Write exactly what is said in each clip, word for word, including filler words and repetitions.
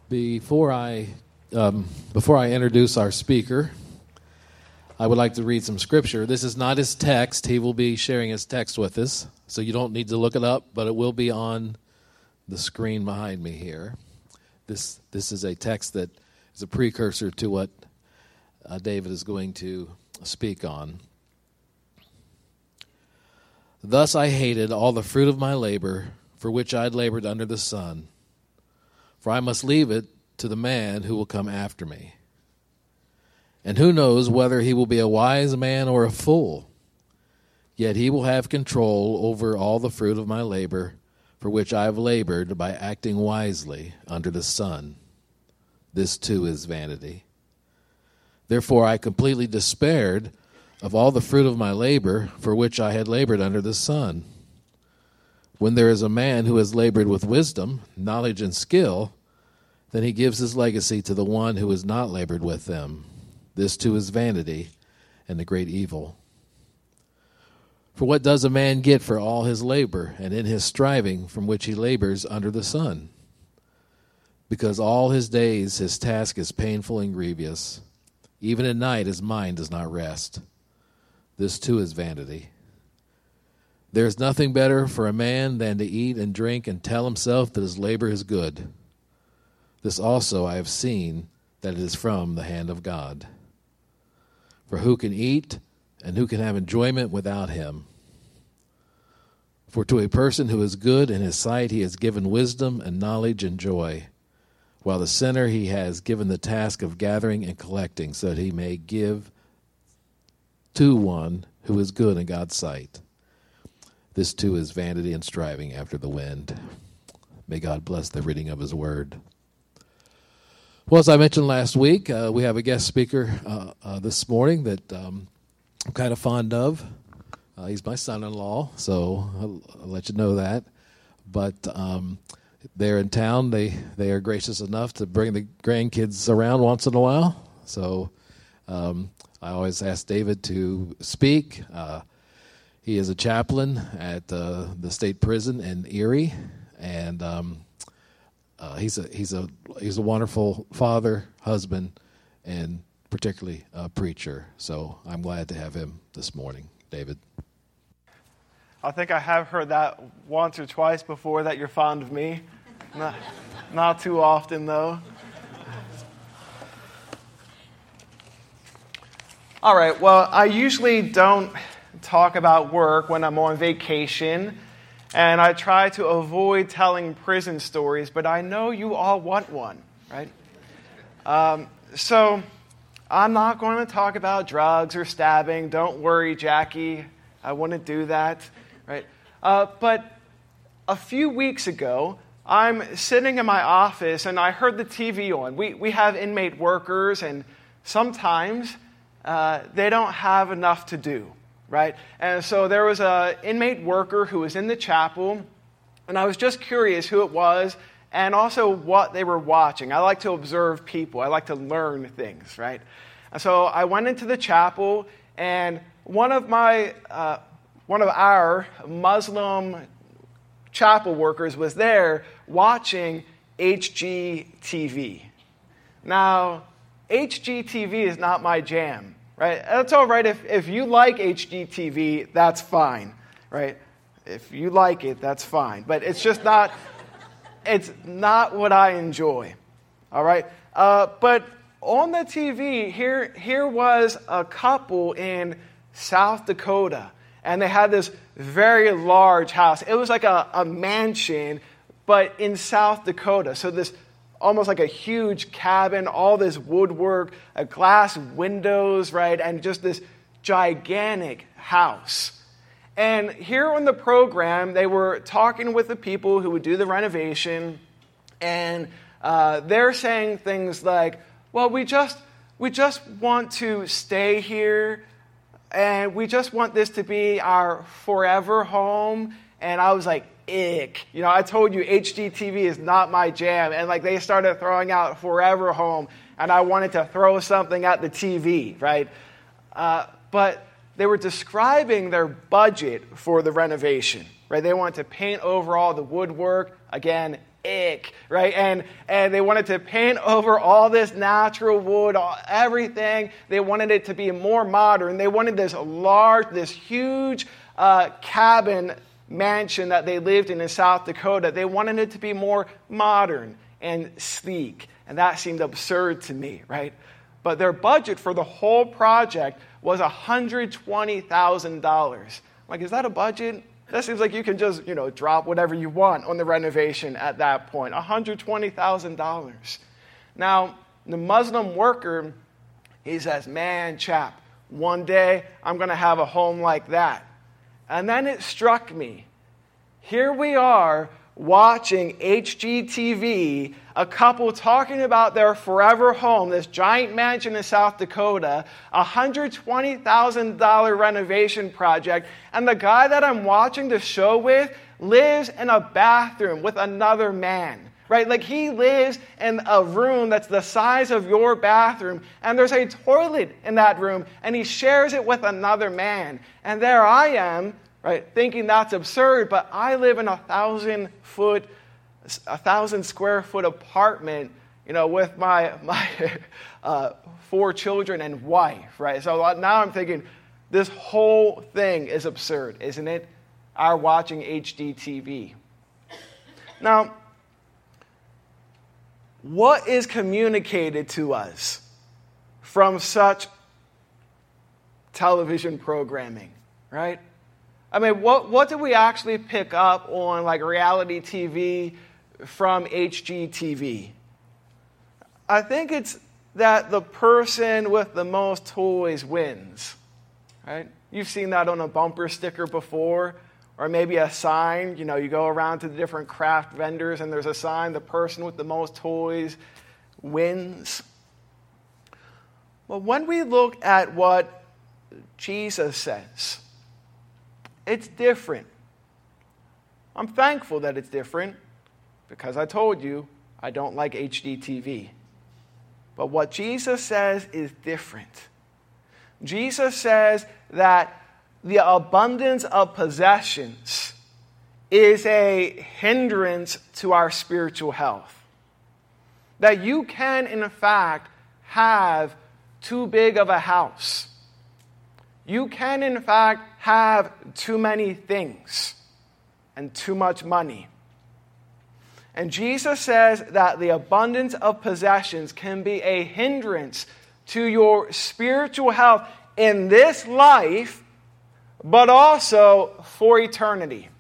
Before I um, before I introduce our speaker, I would like to read some scripture. This is not his text. He will be sharing his text with us, so you don't need to look it up, but it will be on the screen behind me here. This this is a text that is a precursor to what uh, David is going to speak on. Thus I hated all the fruit of my labor, for which I had labored under the sun. For I must leave it to the man who will come after me. And who knows whether he will be a wise man or a fool? Yet he will have control over all the fruit of my labor, for which I have labored by acting wisely under the sun. This too is vanity. Therefore I completely despaired of all the fruit of my labor, for which I had labored under the sun. When there is a man who has labored with wisdom, knowledge, and skill, then he gives his legacy to the one who has not labored with them. This too is vanity and a great evil. For what does a man get for all his labor and in his striving from which he labors under the sun? Because all his days his task is painful and grievous. Even at night his mind does not rest. This too is vanity. There is nothing better for a man than to eat and drink and tell himself that his labor is good. This also I have seen, that it is from the hand of God. For who can eat and who can have enjoyment without him? For to a person who is good in his sight he has given wisdom and knowledge and joy, while the sinner he has given the task of gathering and collecting, so that he may give to one who is good in God's sight. This too is vanity and striving after the wind. May God bless the reading of his word. Well, as I mentioned last week, uh, we have a guest speaker uh, uh, this morning that um, I'm kind of fond of. Uh, he's my son-in-law, so I'll, I'll let you know that. But um, they're in town. They, they are gracious enough to bring the grandkids around once in a while. So um, I always ask David to speak. Uh, he is a chaplain at uh, the state prison in Erie, and um, uh, he's a he's a he's a wonderful father, husband, and particularly a preacher. So I'm glad to have him this morning, David. I think I have heard that once or twice before, that you're fond of me. Not, not too often, though. All right, well, I usually don't talk about work when I'm on vacation, and I try to avoid telling prison stories, but I know you all want one, right? Um, so I'm not going to talk about drugs or stabbing. Don't worry, Jackie. I wouldn't do that, right? Uh, but a few weeks ago, I'm sitting in my office, and I heard the T V on. We we have inmate workers, and sometimes uh, they don't have enough to do, right? And so there was an inmate worker who was in the chapel, and I was just curious who it was and also what they were watching. I like to observe people. I like to learn things, right? And so I went into the chapel, and one of my, uh, one of our Muslim chapel workers was there watching H G T V. Now, H G T V is not my jam, right? That's all right. If, if you like H G T V, that's fine, right? If you like it, that's fine. But it's just not, it's not what I enjoy, all right? Uh, but on the T V, here, here was a couple in South Dakota, and they had this very large house. It was like a, a mansion, but in South Dakota. So this almost like a huge cabin, all this woodwork, a glass windows, right? And just this gigantic house. And here on the program, they were talking with the people who would do the renovation, and uh, they're saying things like, well, we just we just want to stay here, and we just want this to be our forever home. And I was like, ick. You know, I told you H G T V is not my jam. And like they started throwing out forever home, and I wanted to throw something at the T V, right? Uh, but they were describing their budget for the renovation, right? They wanted to paint over all the woodwork. Again, ick, right? And and they wanted to paint over all this natural wood, all, everything. They wanted it to be more modern. They wanted this large, this huge uh, cabin mansion that they lived in in South Dakota. They wanted it to be more modern and sleek. And that seemed absurd to me, right? But their budget for the whole project was one hundred twenty thousand dollars. Like, is that a budget? That seems like you can just, you know, drop whatever you want on the renovation at that point. one hundred twenty thousand dollars. Now, the Muslim worker, he says, man, chap, one day I'm going to have a home like that. And then it struck me. Here we are watching H G T V, a couple talking about their forever home, this giant mansion in South Dakota, a one hundred twenty thousand dollars renovation project, and the guy that I'm watching the show with lives in a bathroom with another man. Right? Like, he lives in a room that's the size of your bathroom, and there's a toilet in that room, and he shares it with another man. And there I am, right, thinking that's absurd, but I live in a thousand foot, a thousand square foot apartment, you know, with my my uh, four children and wife, right? So now I'm thinking, this whole thing is absurd, isn't it? Our watching H D T V. Now, what is communicated to us from such television programming, right? I mean, what, what do we actually pick up on, like, reality T V from H G T V? I think it's that the person with the most toys wins, right? You've seen that on a bumper sticker before, or maybe a sign. You know, you go around to the different craft vendors and there's a sign, the person with the most toys wins. Well, when we look at what Jesus says, it's different. I'm thankful that it's different because I told you I don't like H D T V. But what Jesus says is different. Jesus says that the abundance of possessions is a hindrance to our spiritual health. That you can, in fact, have too big of a house. You can, in fact, have too many things and too much money. And Jesus says that the abundance of possessions can be a hindrance to your spiritual health in this life, but also for eternity.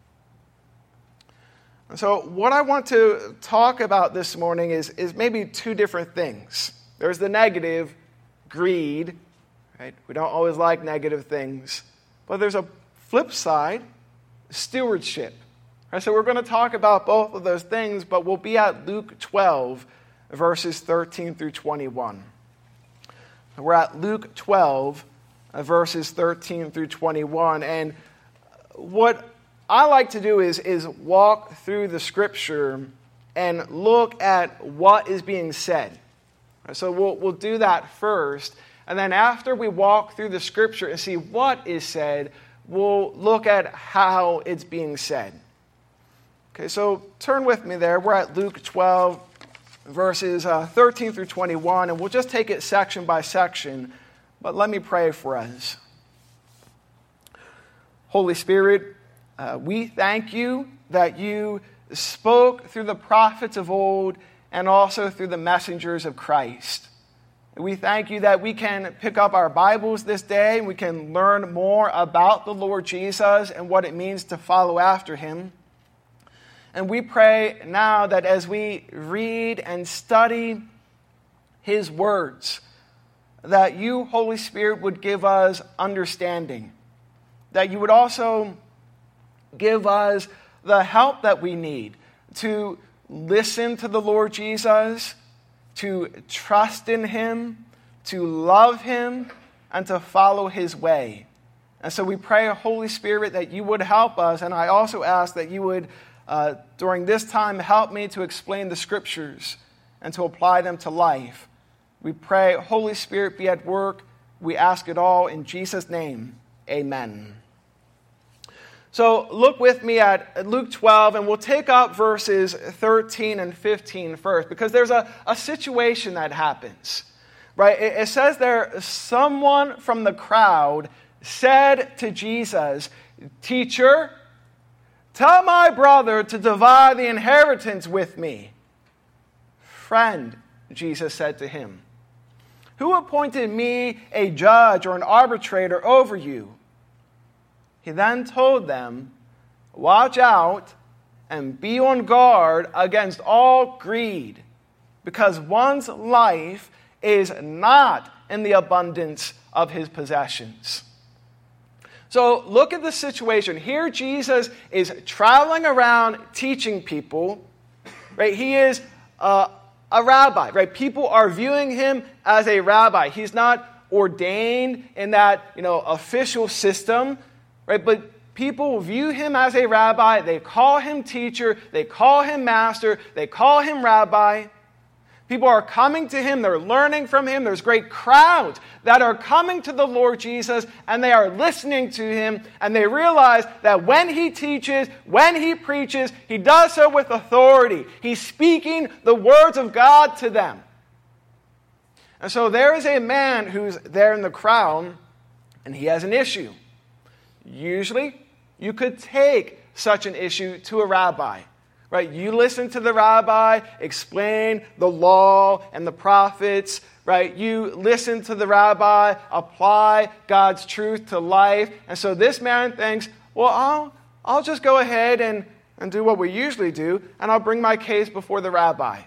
So what I want to talk about this morning is, is maybe two different things. There's the negative, greed, right? We don't always like negative things. But there's a flip side, stewardship. Right? So we're going to talk about both of those things, but we'll be at Luke twelve, verses thirteen through twenty-one. We're at Luke twelve, verses thirteen through twenty-one. And what I like to do is, is walk through the scripture and look at what is being said. So we'll, we'll do that first. And then after we walk through the scripture and see what is said, we'll look at how it's being said. Okay, so turn with me there. We're at Luke twelve, verses uh, thirteen through twenty-one. And we'll just take it section by section. But let me pray for us. Holy Spirit, uh, we thank you that you spoke through the prophets of old and also through the messengers of Christ. We thank you that we can pick up our Bibles this day and we can learn more about the Lord Jesus and what it means to follow after him. And we pray now that as we read and study his words, that you, Holy Spirit, would give us understanding. That you would also give us the help that we need to listen to the Lord Jesus, to trust in him, to love him, and to follow his way. And so we pray, Holy Spirit, that you would help us. And I also ask that you would, uh, during this time, help me to explain the scriptures and to apply them to life. We pray, Holy Spirit, be at work. We ask it all in Jesus' name. Amen. So look with me at Luke twelve, and we'll take up verses thirteen and fifteen first, because there's a, a situation that happens. Right? It, it says there, someone from the crowd said to Jesus, "Teacher, tell my brother to divide the inheritance with me." "Friend," Jesus said to him, "who appointed me a judge or an arbitrator over you?" He then told them, "Watch out and be on guard against all greed, because one's life is not in the abundance of his possessions." So look at the situation. Here Jesus is traveling around teaching people. Right? He is uh, a rabbi. Right? People are viewing him as a rabbi. He's not ordained in that, you know, official system. Right? But people view him as a rabbi. They call him teacher. They call him master. They call him rabbi. People are coming to him. They're learning from him. There's great crowds that are coming to the Lord Jesus, and they are listening to him, and they realize that when he teaches, when he preaches, he does so with authority. He's speaking the words of God to them. And so there is a man who's there in the crowd, and he has an issue. Usually, you could take such an issue to a rabbi. Right? You listen to the rabbi explain the law and the prophets. Right? You listen to the rabbi apply God's truth to life. And so this man thinks, well, I'll, I'll just go ahead and, and do what we usually do, and I'll bring my case before the rabbi.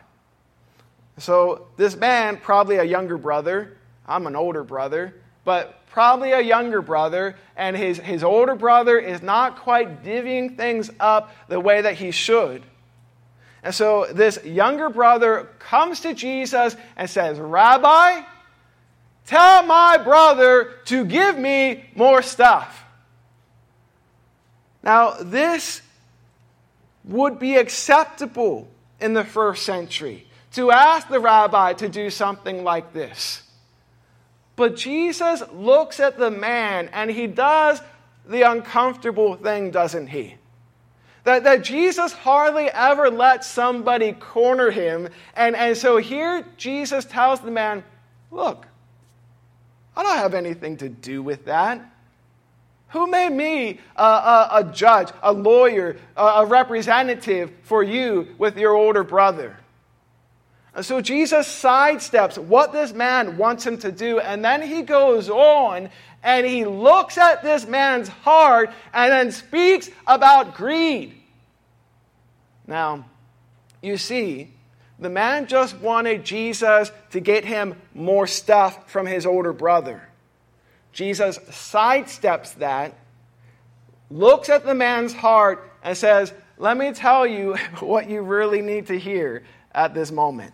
So this man, probably a younger brother, I'm an older brother, but probably a younger brother, and his, his older brother is not quite divvying things up the way that he should. And so this younger brother comes to Jesus and says, "Rabbi, tell my brother to give me more stuff." Now, this would be acceptable in the first century, to ask the rabbi to do something like this. But Jesus looks at the man, and he does the uncomfortable thing, doesn't he? That, that Jesus hardly ever lets somebody corner him. And, and so here Jesus tells the man, "Look, I don't have anything to do with that. Who made me a, a, a judge, a lawyer, a, a representative for you with your older brother?" And so Jesus sidesteps what this man wants him to do, and then he goes on and he looks at this man's heart and then speaks about greed. Now, you see, the man just wanted Jesus to get him more stuff from his older brother. Jesus sidesteps that, looks at the man's heart, and says, "Let me tell you what you really need to hear at this moment."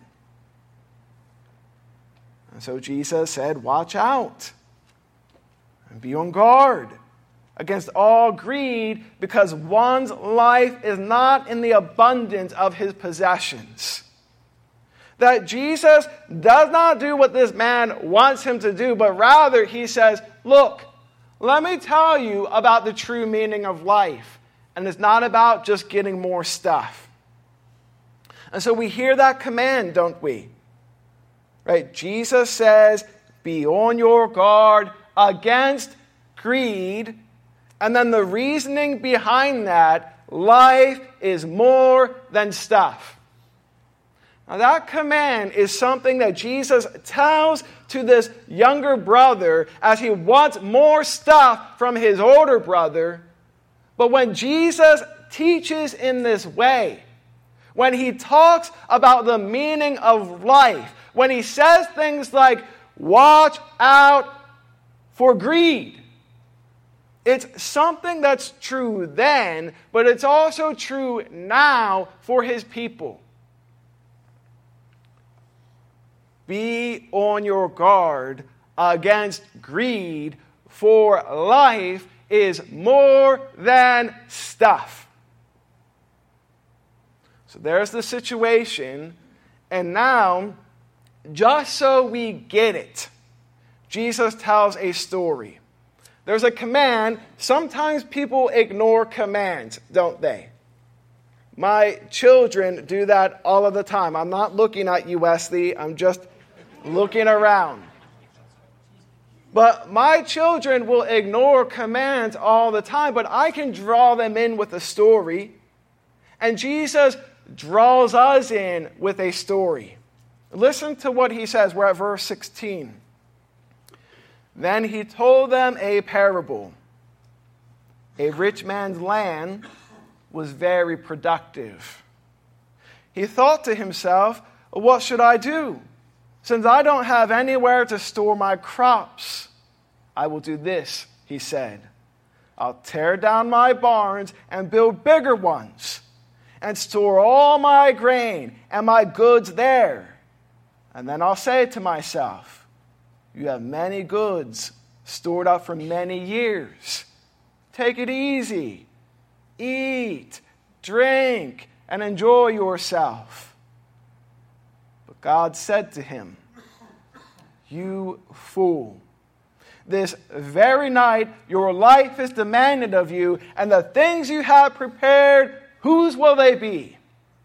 And so Jesus said, "Watch out and be on guard against all greed, because one's life is not in the abundance of his possessions." That Jesus does not do what this man wants him to do, but rather he says, "Look, let me tell you about the true meaning of life. And it's not about just getting more stuff." And so we hear that command, don't we? Right? Jesus says, be on your guard against greed. And then the reasoning behind that, life is more than stuff. Now that command is something that Jesus tells to this younger brother as he wants more stuff from his older brother. But when Jesus teaches in this way, when he talks about the meaning of life, when he says things like, "Watch out for greed," it's something that's true then, but it's also true now for his people. Be on your guard against greed, for life is more than stuff. So there's the situation, and now, just so we get it, Jesus tells a story. There's a command. Sometimes people ignore commands, don't they? My children do that all of the time. I'm not looking at you, Wesley. I'm just looking around. But my children will ignore commands all the time, but I can draw them in with a story. And Jesus draws us in with a story. Listen to what he says. We're at verse sixteen. Then he told them a parable. A rich man's land was very productive. He thought to himself, what should I do? Since I don't have anywhere to store my crops, I will do this, he said. I'll tear down my barns and build bigger ones, and store all my grain and my goods there. And then I'll say to myself, you have many goods stored up for many years. Take it easy. Eat, drink, and enjoy yourself. But God said to him, you fool. This very night your life is demanded of you, and the things you have prepared, whose will they be?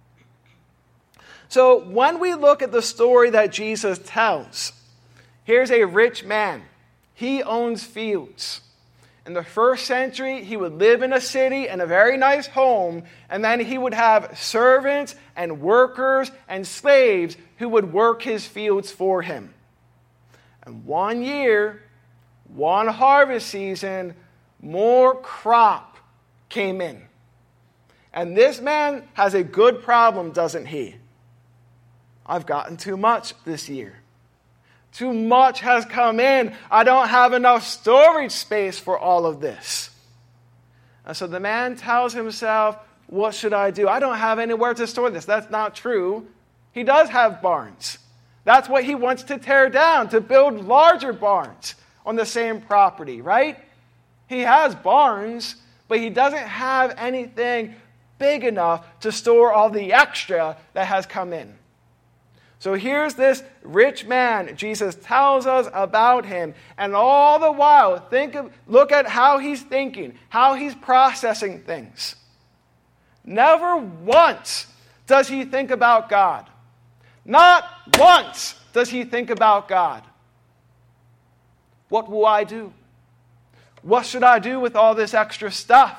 So when we look at the story that Jesus tells, here's a rich man. He owns fields. In the first century, he would live in a city in a very nice home, and then he would have servants and workers and slaves who would work his fields for him. And one year, one harvest season, more crop came in. And this man has a good problem, doesn't he? I've gotten too much this year. Too much has come in. I don't have enough storage space for all of this. And so the man tells himself, what should I do? I don't have anywhere to store this. That's not true. He does have barns. That's what he wants to tear down, to build larger barns on the same property, right? He has barns, but he doesn't have anything big enough to store all the extra that has come in. So here's this rich man. Jesus tells us about him. And all the while, think of, look at how he's thinking, how he's processing things. Never once does he think about God. Not once does he think about God. What will I do? What should I do with all this extra stuff?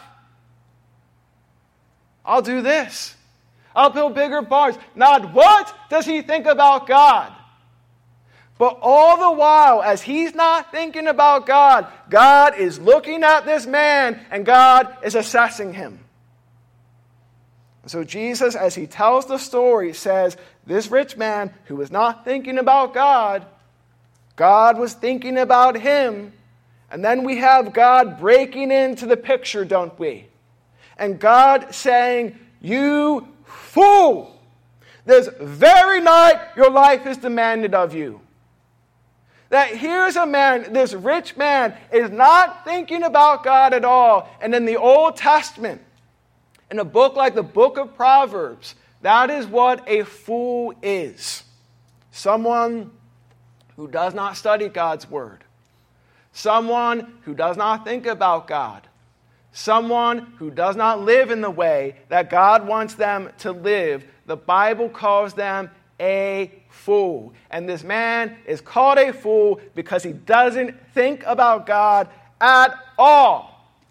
I'll do this. I'll build bigger barns. Not what does he think about God? But all the while, as he's not thinking about God, God is looking at this man and God is assessing him. So Jesus, as he tells the story, says, this rich man who was not thinking about God, God was thinking about him. And then we have God breaking into the picture, don't we? And God saying, you fool! This very night your life is demanded of you. That here's a man, this rich man, is not thinking about God at all. And in the Old Testament, in a book like the book of Proverbs, that is what a fool is. Someone who does not study God's word. Someone who does not think about God. Someone who does not live in the way that God wants them to live. The Bible calls them a fool. And this man is called a fool because he doesn't think about God at all.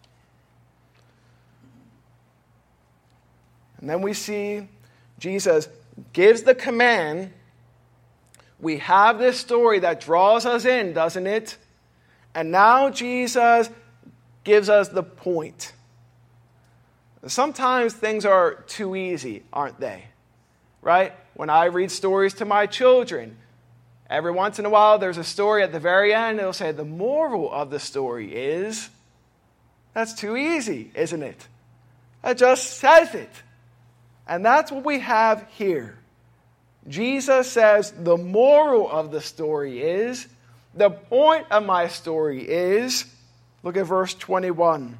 And then we see Jesus gives the command. We have this story that draws us in, doesn't it? And now Jesus gives us the point. Sometimes things are too easy, aren't they? Right? When I read stories to my children, every once in a while there's a story at the very end. It'll say the moral of the story is, that's too easy, isn't it? It just says it. And that's what we have here. Jesus says the moral of the story is, the point of my story is, look at verse twenty-one.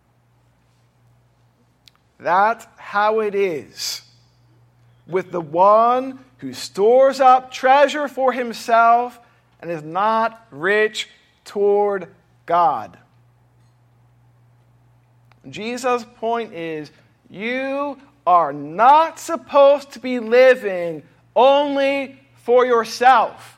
That's how it is with the one who stores up treasure for himself and is not rich toward God. Jesus' point is, you are not supposed to be living only for yourself.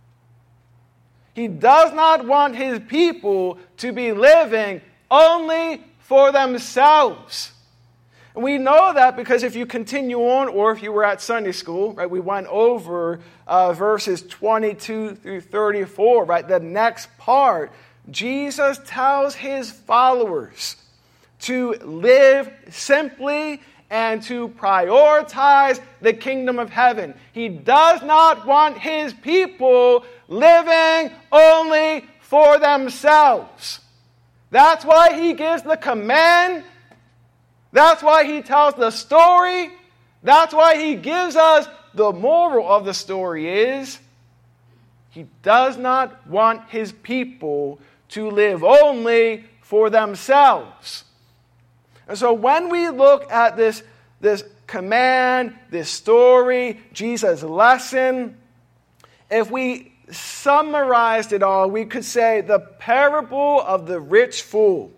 He does not want his people to be living only for themselves. And we know that because if you continue on, or if you were at Sunday school, right, we went over uh, verses twenty-two through thirty-four, right, the next part. Jesus tells his followers to live simply and to prioritize the kingdom of heaven. He does not want his people living only for themselves. That's why he gives the command. That's why he tells the story. That's why he gives us the moral of the story is he does not want his people to live only for themselves. And so when we look at this, this command, this story, Jesus' lesson, if we summarized it all, we could say the parable of the rich fool.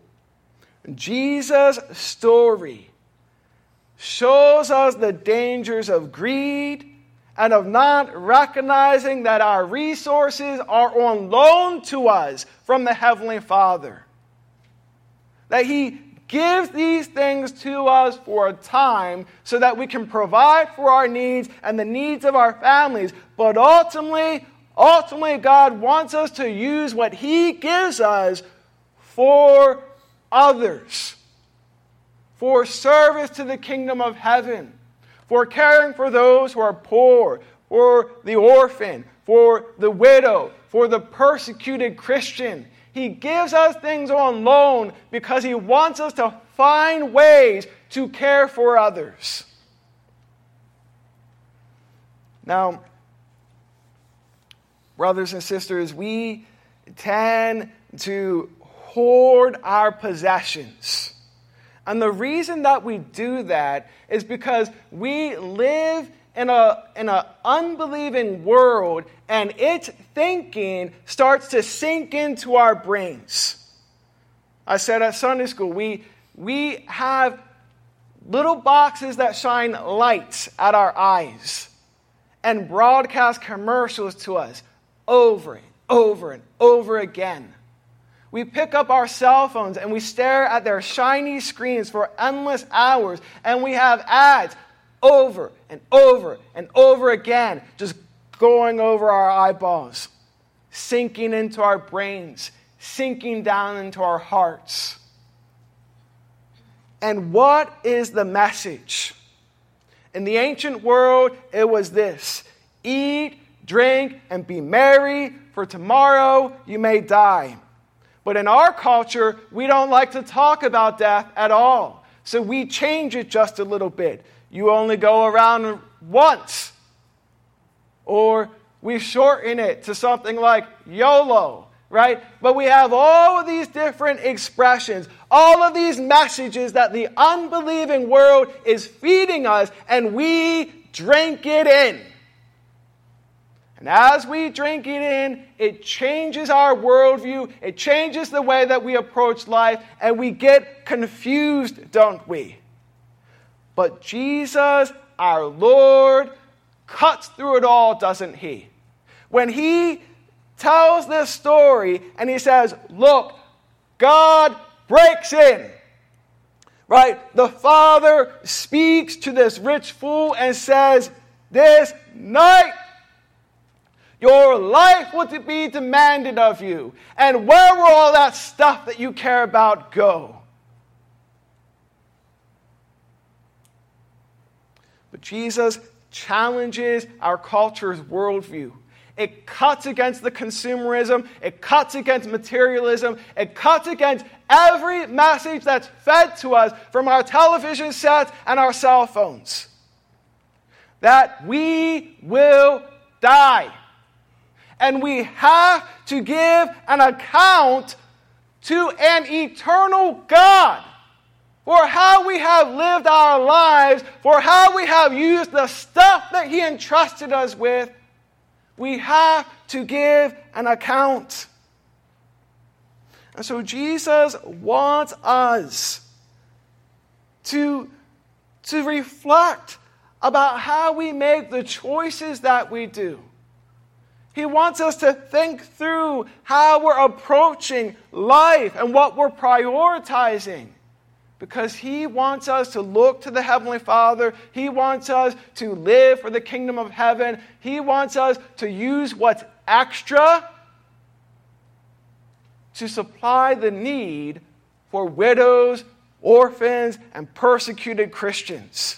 Jesus' story shows us the dangers of greed and of not recognizing that our resources are on loan to us from the Heavenly Father. That He gives these things to us for a time so that we can provide for our needs and the needs of our families. But ultimately, ultimately, God wants us to use what He gives us for others, for service to the kingdom of heaven, for caring for those who are poor, for the orphan, for the widow, for the persecuted Christian. He gives us things on loan because He wants us to find ways to care for others. Now, brothers and sisters, we tend to hoard our possessions. And the reason that we do that is because we live in a in an unbelieving world, and its thinking starts to sink into our brains. I said at Sunday school, we we have little boxes that shine lights at our eyes and broadcast commercials to us over and over and over again. We pick up our cell phones and we stare at their shiny screens for endless hours, and we have ads over and over and over again, just going over our eyeballs, sinking into our brains, sinking down into our hearts. And what is the message? In the ancient world, it was this: eat, drink, and be merry, for tomorrow you may die. But in our culture, we don't like to talk about death at all. So we change it just a little bit. You only go around once. Or we shorten it to something like YOLO, right? But we have all of these different expressions, all of these messages that the unbelieving world is feeding us, and we drink it in. And as we drink it in, it changes our worldview, it changes the way that we approach life, and we get confused, don't we? But Jesus, our Lord, cuts through it all, doesn't He? When He tells this story and He says, look, God breaks in. Right? The Father speaks to this rich fool and says, this night, your life will be demanded of you. And where will all that stuff that you care about go? But Jesus challenges our culture's worldview. It cuts against the consumerism. It cuts against materialism. It cuts against every message that's fed to us from our television sets and our cell phones. That we will die. And we have to give an account to an eternal God for how we have lived our lives, for how we have used the stuff that He entrusted us with. We have to give an account. And so Jesus wants us to, to reflect about how we make the choices that we do. He wants us to think through how we're approaching life and what we're prioritizing. Because He wants us to look to the Heavenly Father. He wants us to live for the kingdom of heaven. He wants us to use what's extra to supply the need for widows, orphans, and persecuted Christians.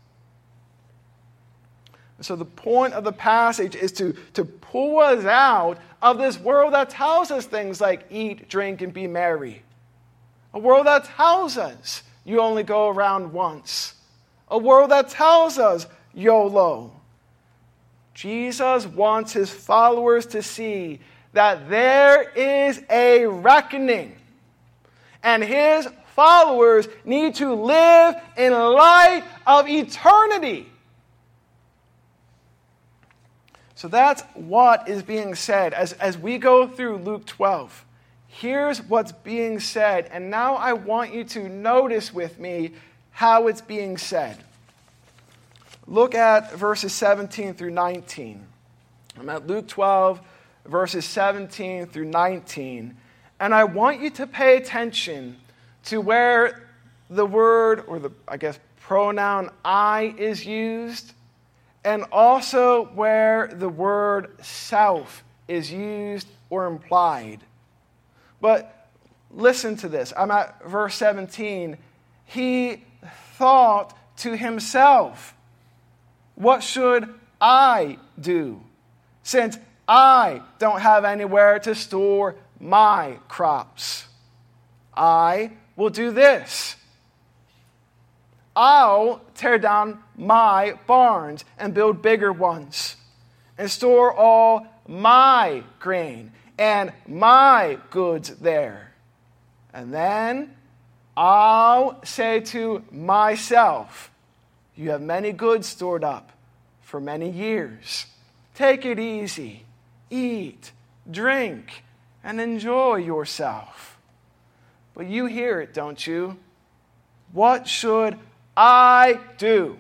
So the point of the passage is to, to pull us out of this world that tells us things like eat, drink, and be merry. A world that tells us you only go around once. A world that tells us YOLO. Jesus wants His followers to see that there is a reckoning. And His followers need to live in light of eternity. So that's what is being said as, as we go through Luke twelve. Here's what's being said, and now I want you to notice with me how it's being said. Look at verses seventeen through nineteen. I'm at Luke twelve, verses seventeen through nineteen, and I want you to pay attention to where the word, or the, I guess, pronoun I is used, and also where the word self is used or implied. But listen to this. I'm at verse seventeen. He thought to himself, what should I do, since I don't have anywhere to store my crops? I will do this. I'll tear down my barns and build bigger ones and store all my grain and my goods there. And then I'll say to myself, you have many goods stored up for many years. Take it easy. Eat, drink, and enjoy yourself. But you hear it, don't you? What should I do?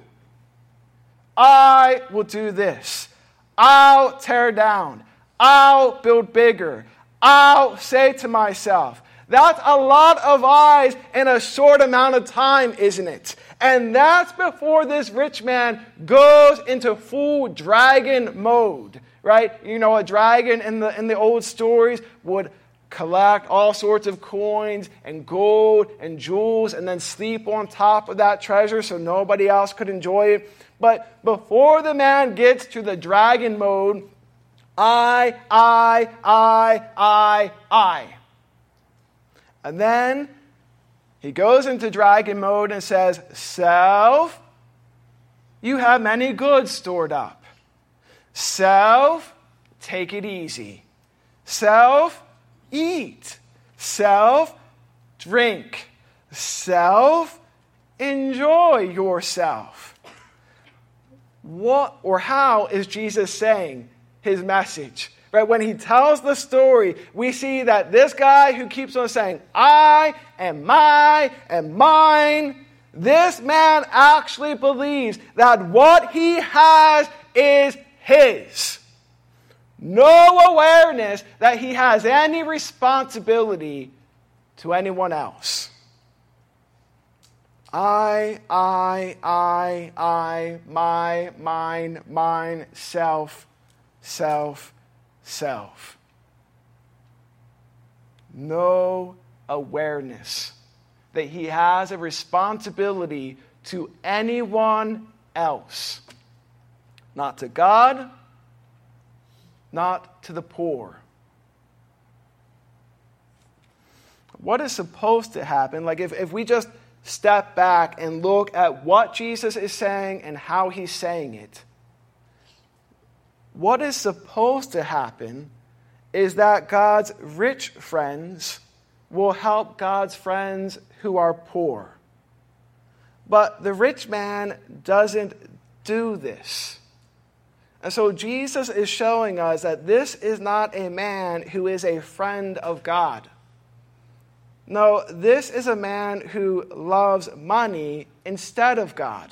I will do this. I'll tear down. I'll build bigger. I'll say to myself. That's a lot of I's in a short amount of time, isn't it? And that's before this rich man goes into full dragon mode, right? You know, a dragon in the in the old stories would collect all sorts of coins and gold and jewels and then sleep on top of that treasure so nobody else could enjoy it. But before the man gets to the dragon mode, I, I, I, I, I. And then he goes into dragon mode and says, self, you have many goods stored up. Self, take it easy. Self, eat. Self, drink. Self, enjoy yourself. What or how is Jesus saying his message? Right? When he tells the story, we see that this guy who keeps on saying, I and my and mine, this man actually believes that what he has is his. No awareness that he has any responsibility to anyone else. I, I, I, I, my, mine, mine, self, self, self. No awareness that he has a responsibility to anyone else. Not to God, not to the poor. What is supposed to happen? Like if, if we just step back and look at what Jesus is saying and how he's saying it, what is supposed to happen is that God's rich friends will help God's friends who are poor. But the rich man doesn't do this. And so Jesus is showing us that this is not a man who is a friend of God. No, this is a man who loves money instead of God.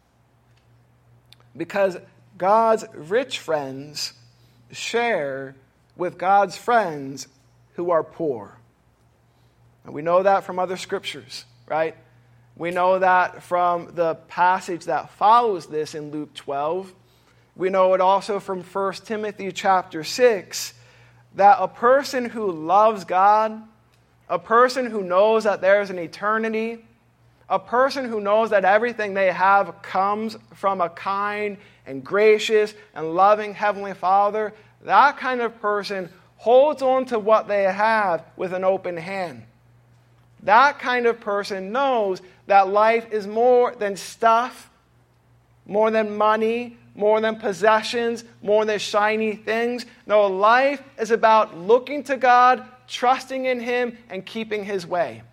Because God's rich friends share with God's friends who are poor. And we know that from other scriptures, right? We know that from the passage that follows this in Luke twelve. We know it also from First Timothy chapter six, that a person who loves God, a person who knows that there is an eternity, a person who knows that everything they have comes from a kind and gracious and loving Heavenly Father, that kind of person holds on to what they have with an open hand. That kind of person knows that life is more than stuff, more than money, more than possessions, more than shiny things. No, life is about looking to God, trusting in Him, and keeping His way.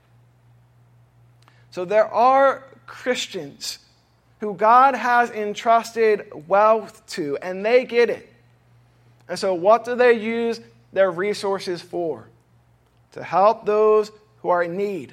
So there are Christians who God has entrusted wealth to, and they get it. And so what do they use their resources for? To help those who are in need.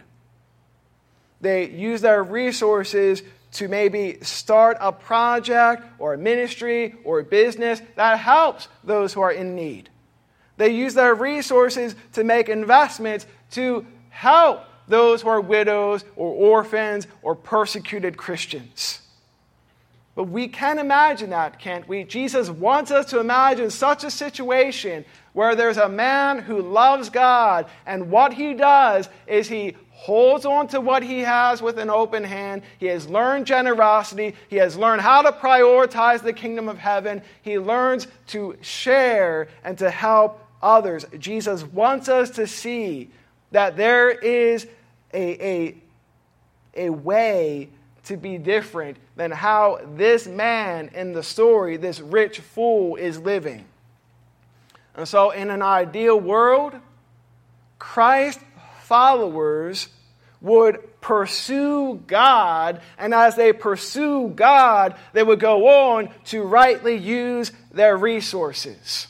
They use their resources to maybe start a project or a ministry or a business that helps those who are in need. They use their resources to make investments to help those who are widows or orphans or persecuted Christians. But we can imagine that, can't we? Jesus wants us to imagine such a situation where there's a man who loves God, and what he does is he holds on to what he has with an open hand. He has learned generosity. He has learned how to prioritize the kingdom of heaven. He learns to share and to help others. Jesus wants us to see that there is a, a, a way to be different than how this man in the story, this rich fool, is living. And so in an ideal world, Christ followers would pursue God, and as they pursue God, they would go on to rightly use their resources.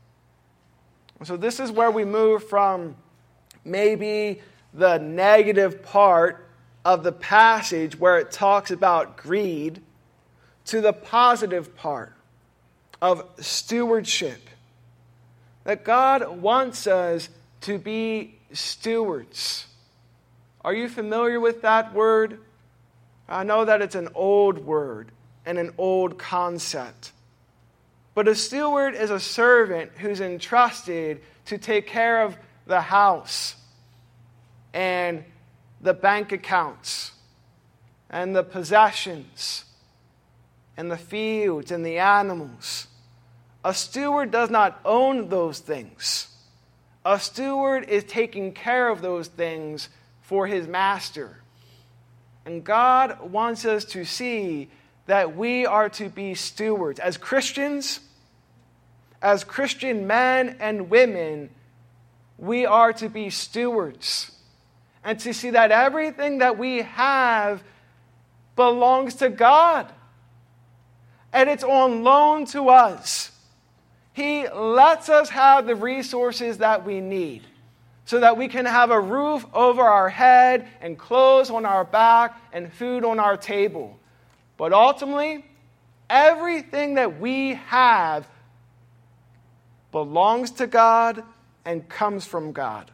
So this is where we move from maybe the negative part of the passage where it talks about greed to the positive part of stewardship. That God wants us to be stewards. Are you familiar with that word? I know that it's an old word and an old concept. But a steward is a servant who's entrusted to take care of the house and the bank accounts and the possessions and the fields and the animals. A steward does not own those things. A steward is taking care of those things for his master. And God wants us to see that we are to be stewards. As Christians, as Christian men and women, we are to be stewards. And to see that everything that we have belongs to God. And it's on loan to us. He lets us have the resources that we need so that we can have a roof over our head and clothes on our back and food on our table. But ultimately, everything that we have belongs to God and comes from God.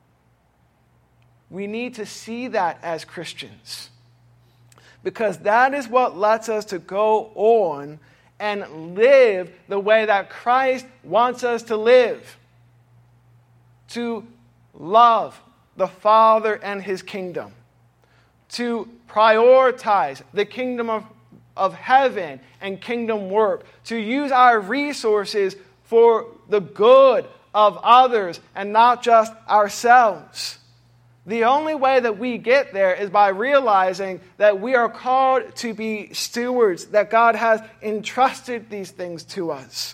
We need to see that as Christians, because that is what lets us to go on and live the way that Christ wants us to live. To love the Father and His kingdom. To prioritize the kingdom of, of heaven and kingdom work. To use our resources for the good of others and not just ourselves. The only way that we get there is by realizing that we are called to be stewards, that God has entrusted these things to us.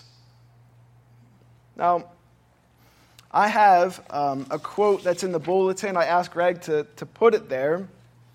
Now, I have um, a quote that's in the bulletin. I asked Greg to, to put it there.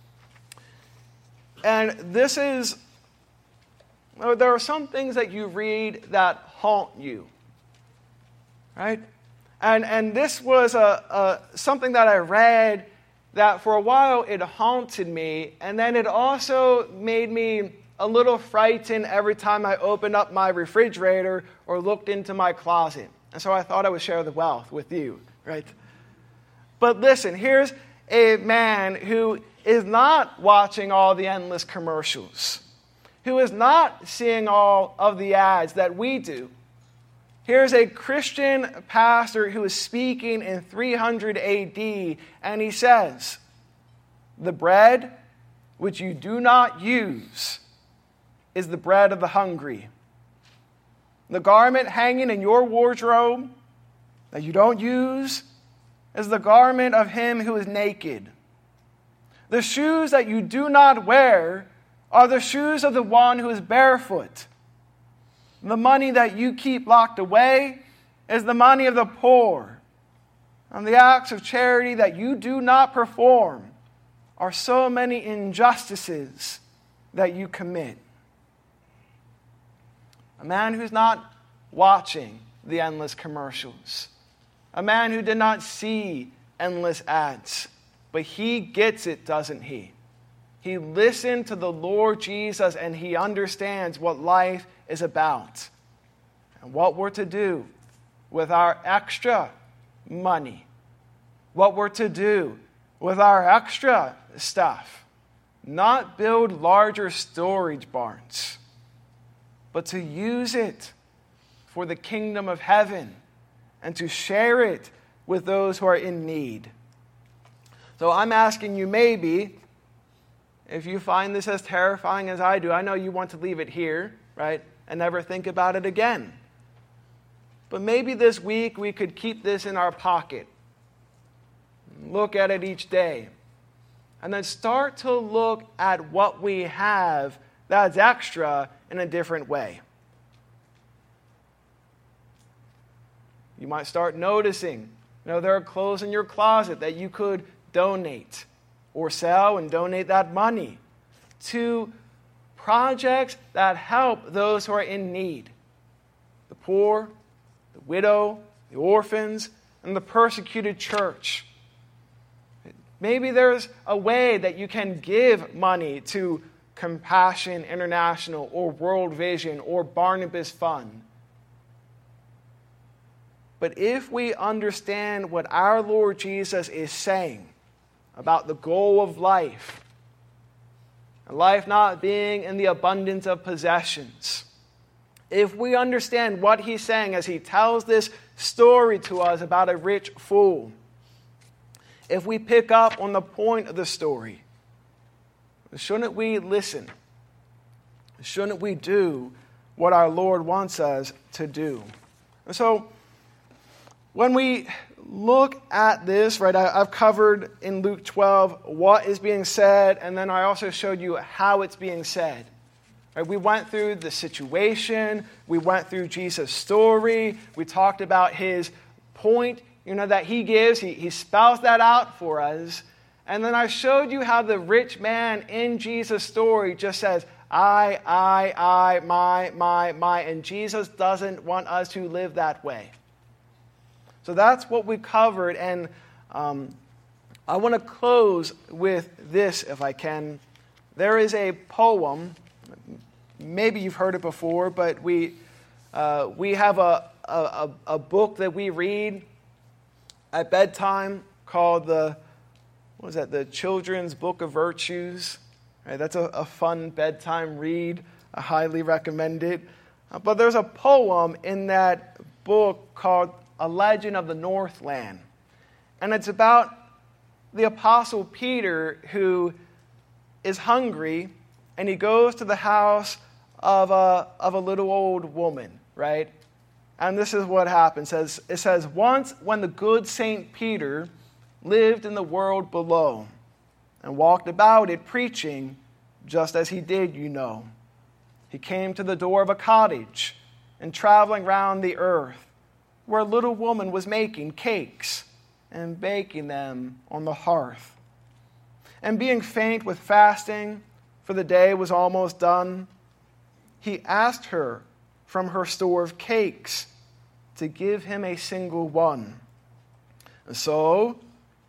And this is, there are some things that you read that haunt you, right? And and this was a, a something that I read that for a while it haunted me, and then it also made me a little frightened every time I opened up my refrigerator or looked into my closet. And so I thought I would share the wealth with you, right? But listen, here's a man who is not watching all the endless commercials, who is not seeing all of the ads that we do. Here's a Christian pastor who is speaking in three hundred A D, and he says, "The bread which you do not use is the bread of the hungry. The garment hanging in your wardrobe that you don't use is the garment of him who is naked. The shoes that you do not wear are the shoes of the one who is barefoot. The money that you keep locked away is the money of the poor. And the acts of charity that you do not perform are so many injustices that you commit." A man who's not watching the endless commercials. A man who did not see endless ads. But he gets it, doesn't he? He listened to the Lord Jesus and he understands what life is about and what we're to do with our extra money, what we're to do with our extra stuff. Not build larger storage barns, but to use it for the kingdom of heaven and to share it with those who are in need. So I'm asking you, maybe, if you find this as terrifying as I do, I know you want to leave it here, right, and never think about it again. But maybe this week we could keep this in our pocket, look at it each day, and then start to look at what we have that's extra in a different way. You might start noticing, you know, there are clothes in your closet that you could donate or sell and donate that money to projects that help those who are in need. The poor, the widow, the orphans, and the persecuted church. Maybe there's a way that you can give money to Compassion International or World Vision or Barnabas Fund. But if we understand what our Lord Jesus is saying about the goal of life, and life not being in the abundance of possessions, if we understand what he's saying as he tells this story to us about a rich fool, if we pick up on the point of the story, shouldn't we listen? Shouldn't we do what our Lord wants us to do? And so, when we look at this, right, I, I've covered in Luke twelve what is being said, and then I also showed you how it's being said. Right, we went through the situation, we went through Jesus' story, we talked about his point, you know, that he gives, he, he spells that out for us. And then I showed you how the rich man in Jesus' story just says, I, I, I, my, my, my. And Jesus doesn't want us to live that way. So that's what we covered. And um, I want to close with this, if I can. There is a poem, maybe you've heard it before, but we, uh, we have a, a, a book that we read at bedtime called the What is that? The Children's Book of Virtues. Right, that's a, a fun bedtime read. I highly recommend it. Uh, but there's a poem in that book called A Legend of the Northland. And it's about the Apostle Peter who is hungry and he goes to the house of a, of a little old woman, right? And this is what happens. It says, it says, once when the good Saint Peter lived in the world below and walked about it preaching just as he did, you know. He came to the door of a cottage and traveling round the earth where a little woman was making cakes and baking them on the hearth. And being faint with fasting, for the day was almost done, he asked her from her store of cakes to give him a single one. And so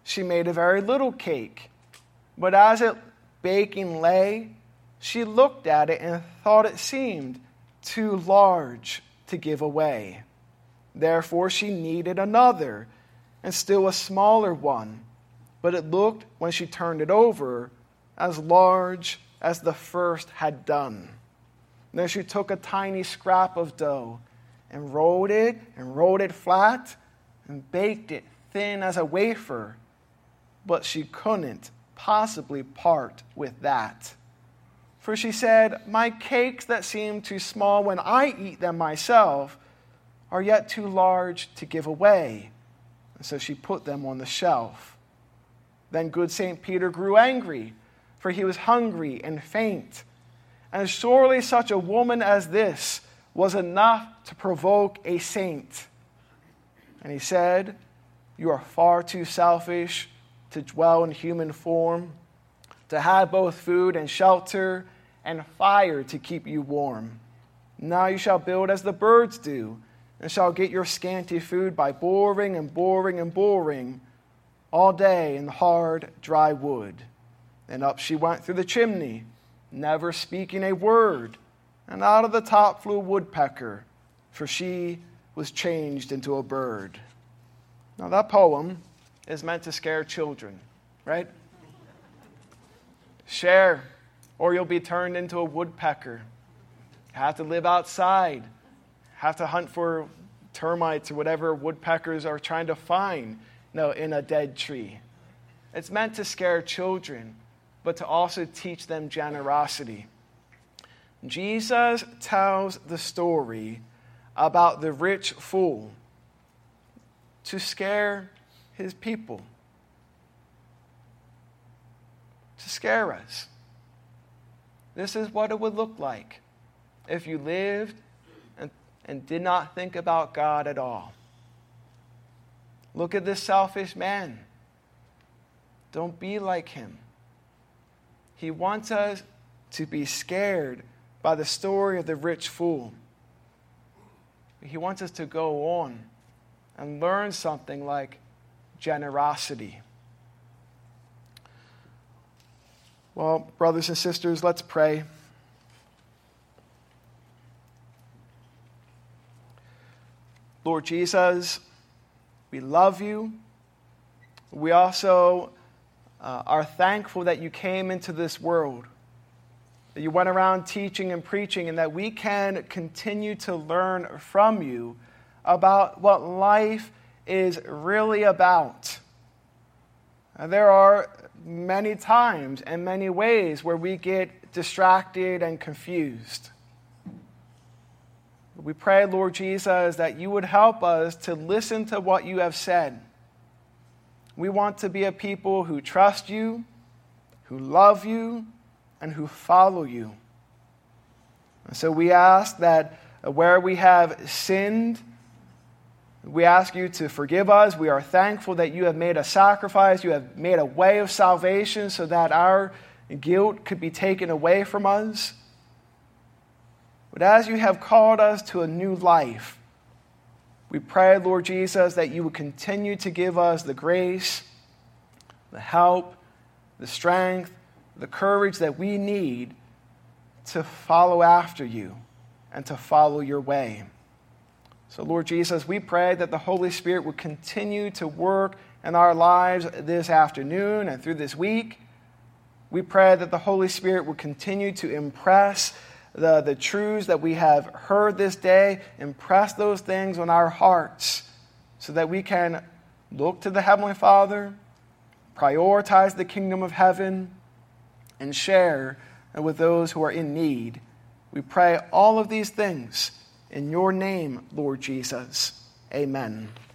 she made a very little cake. But as it baking lay, she looked at it and thought it seemed too large to give away. Therefore she kneaded another, and still a smaller one. But it looked, when she turned it over, as large as the first had done. Then she took a tiny scrap of dough and rolled it and rolled it flat and baked it thin as a wafer. But she couldn't possibly part with that. For she said, my cakes that seem too small when I eat them myself are yet too large to give away. And so she put them on the shelf. Then good Saint Peter grew angry, for he was hungry and faint. And surely such a woman as this was enough to provoke a saint. And he said, you are far too selfish to dwell in human form, to have both food and shelter and fire to keep you warm. Now you shall build as the birds do, and shall get your scanty food by boring and boring and boring all day in hard, dry wood. And up she went through the chimney, never speaking a word, and out of the top flew a woodpecker, for she was changed into a bird. Now that poem is meant to scare children, right? Share, or you'll be turned into a woodpecker. Have to live outside. Have to hunt for termites or whatever woodpeckers are trying to find, you know, in a dead tree. It's meant to scare children, but to also teach them generosity. Jesus tells the story about the rich fool to scare his people, to scare us. This is what it would look like if you lived and, and did not think about God at all. Look at this selfish man. Don't be like him. He wants us to be scared by the story of the rich fool. He wants us to go on and learn something like generosity. Well, brothers and sisters, let's pray. Lord Jesus, we love you. We also uh, are thankful that you came into this world, that you went around teaching and preaching, and that we can continue to learn from you about what life is really about. And there are many times and many ways where we get distracted and confused. We pray, Lord Jesus, that you would help us to listen to what you have said. We want to be a people who trust you, who love you, and who follow you. And so we ask that where we have sinned, we ask you to forgive us. We are thankful that you have made a sacrifice. You have made a way of salvation so that our guilt could be taken away from us. But as you have called us to a new life, we pray, Lord Jesus, that you would continue to give us the grace, the help, the strength, the courage that we need to follow after you and to follow your way. So, Lord Jesus, we pray that the Holy Spirit would continue to work in our lives this afternoon and through this week. We pray that the Holy Spirit would continue to impress the, the truths that we have heard this day, impress those things on our hearts so that we can look to the Heavenly Father, prioritize the kingdom of heaven, and share with those who are in need. We pray all of these things in your name, Lord Jesus. Amen.